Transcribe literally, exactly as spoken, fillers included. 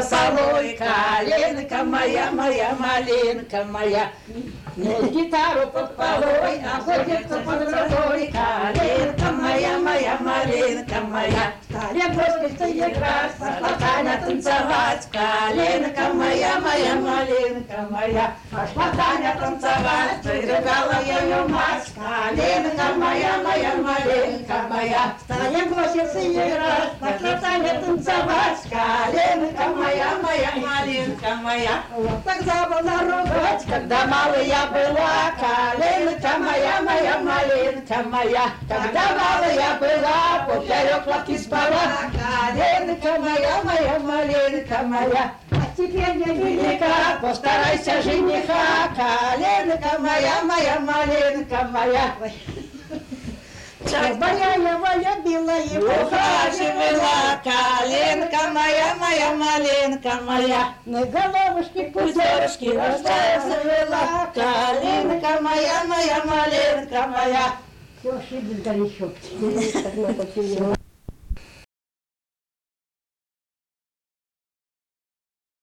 солой, калинка моя, моя малинка моя. Не гитару под полой, а ходится под травой, калинка моя, моя малинка моя. Стали броситься играть, пошла Таня танцевать, калинка моя, моя малинка моя. Пошла Таня танцевать, прибегала ее мать, калинка моя, моя малинка моя. Стали броситься играть, пошла Таня танцевать, калинка моя, моя малинка моя. Вот тогда была ругать, когда малая я была, калинка моя, моя малинка моя. Когда малая я была, поперек лапки спала, калинка моя, моя малинка моя. А теперь я велика, постарайся жениха, калинка моя, моя малинка моя. Моя я любила и ухаживала, калинка моя, моя малинка моя. На головушке пузырышки рассказывала, калинка моя, моя малинка моя. Все, ошиблись горячо.